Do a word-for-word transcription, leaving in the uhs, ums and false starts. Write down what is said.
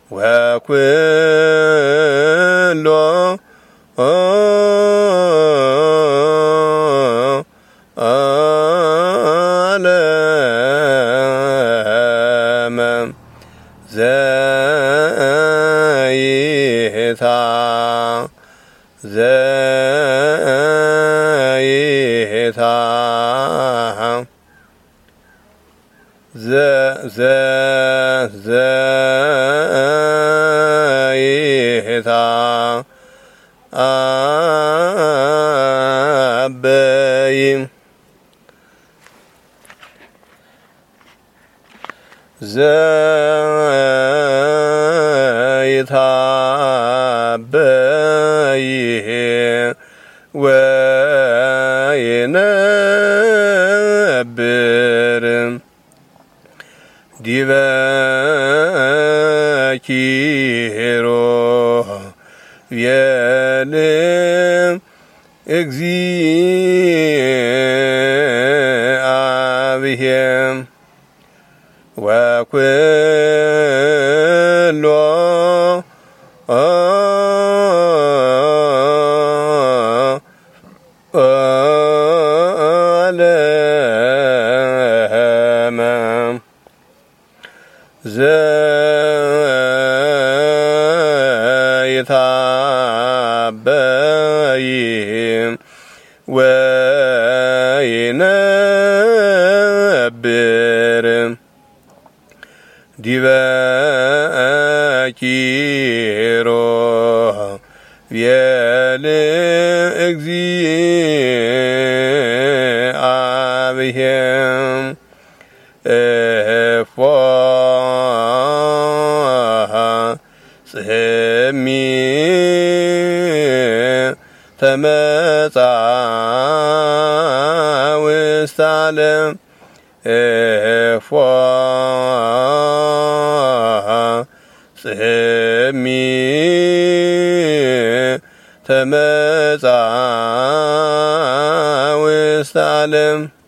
ወኩሎ ዓለም ዘይታ ዘይታ ዘ ዘ ዘይታ አበይ ዘይታ አበይ ወይነብር ዲበ ኪሩቤል እግዚአብሔር ወኩሎ ዓለም ዘይታ አበይ ወይነብር ዲበ ኪሩቤል እግዚአብሔር እፎ ጽሕሚ ተመጻ ውስተ ዓለም እፎ ጽሕሚ ተመጻ ውስተ ዓለም